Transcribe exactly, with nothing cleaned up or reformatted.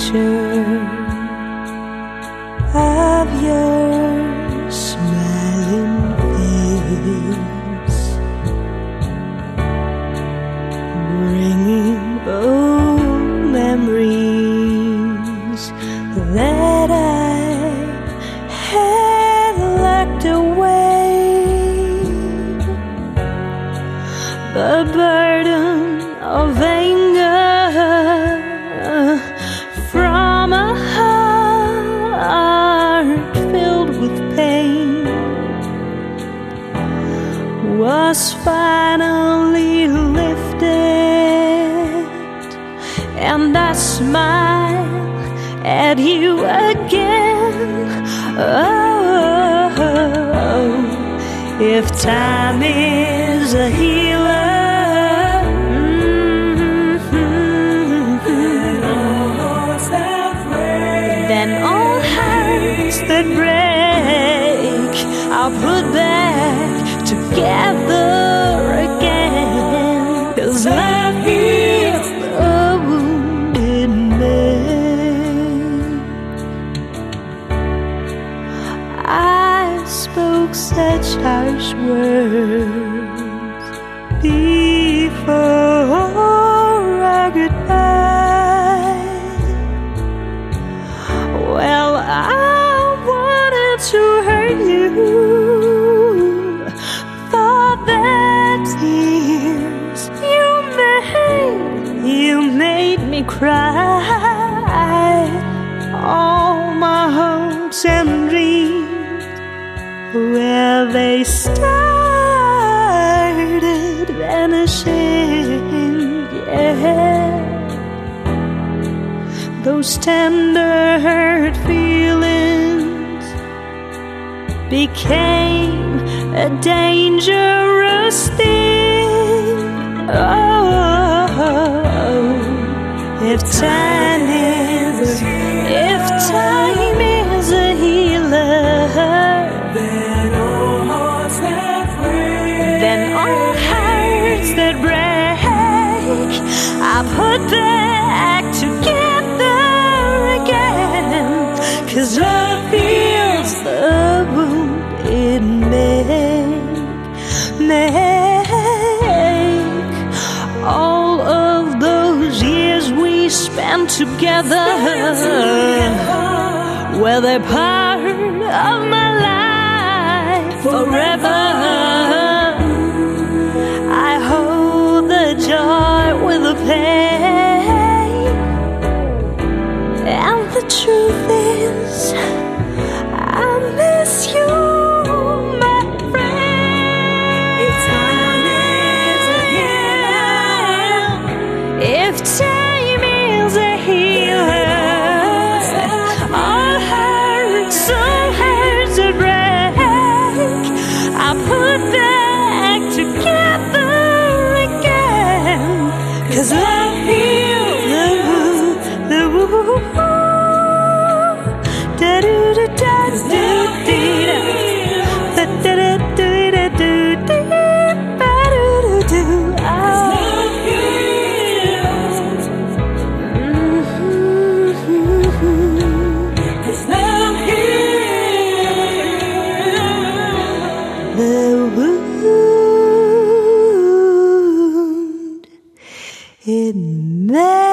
picture of your smiling face, bringing old memories that I had locked away. The burden of anger from a heart filled with pain was finally lifted, and I smile at you again. Oh, if time is a healer, then all hearts that break I'll put back together again. 'Cause love heals the wounded man. I spoke such harsh words before our goodbye. Well, I wanted to hurt you, thought that tears you made, you made me cry. All my hopes and dreams, where they started vanishing, yeah. Those tender hurt feelings became a dangerous thing. Oh, if time is, if time is a healer, then all hearts that break, then all hearts that break I put back together again. 'Cause love heals the wound it make, make. All of those years we spent together, were they part of my life forever? I hold the joy with the pain, and the truth is I miss you, my friend. If time is a healer, if time is a healer, all hurts, all hurts that break I put back together again. 'Cause love heals the wound, the wound. Da do da da do dee da, da da do da do dee ba do do do. Love heals. Cause love heals the wound it made.